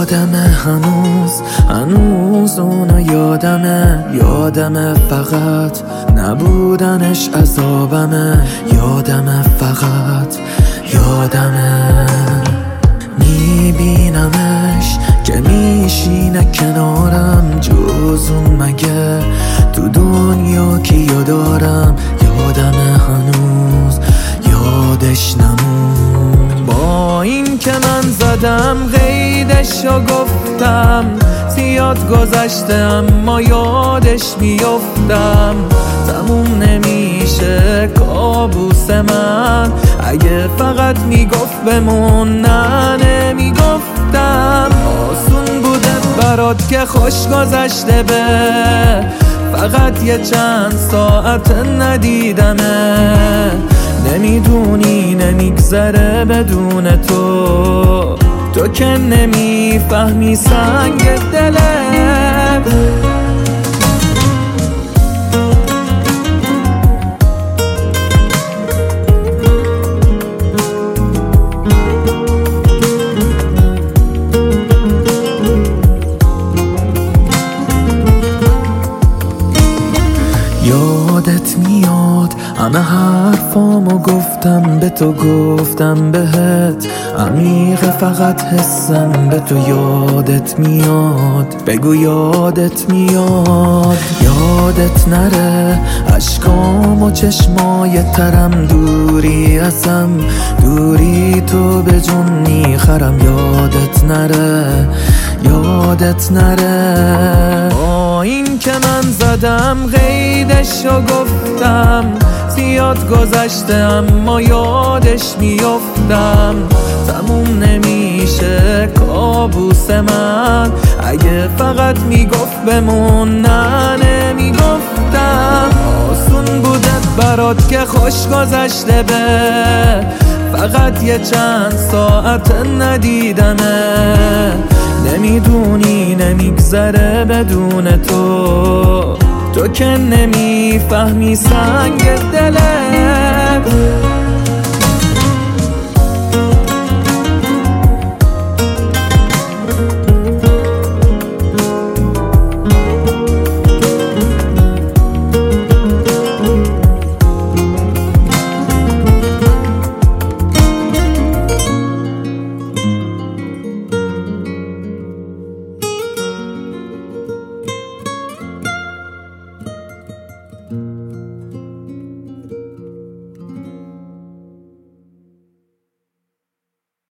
هنوز اونو یادمه فقط نبودنش عذابمه، فقط یادمه میبینمش که میشینه کنارم، جز اون مگه تو دنیا کیو دارم؟ یادمه هنوز یادش نمون، با این که من زدم قیدش و گفتم زیاد گذشته اما یادش میافتم. تموم نمیشه کابوس من اگه فقط میگفت بمون، نه نمیگفتم. آسون بوده برات که خوش گذشته به فقط یه چند ساعت ندیدمه، نمیدونی نمیگذره بدون تو که نمیفهمی سنگ دلم. یادت میاد همه حرفامو گفتم به تو، گفتم بهت عمیق فقط حسم به تو. یادت میاد بگو یادت میاد، یادت نره اشکام و چشمای ترم، دوری ازم دوری تو به جون میخرم. یادت نره با این که من زدم قیدش و گفتم زیاد گذشته اما یادش میافتم. تموم نمیشه کابوس من اگه فقط میگفت بمون، نه نمیگفتم. آسون بوده برات که خوش گذشته به فقط یه چند ساعت ندیدمه، نمیدونی نمیگذره بدون تو که نمیفهمی سنگ دلم.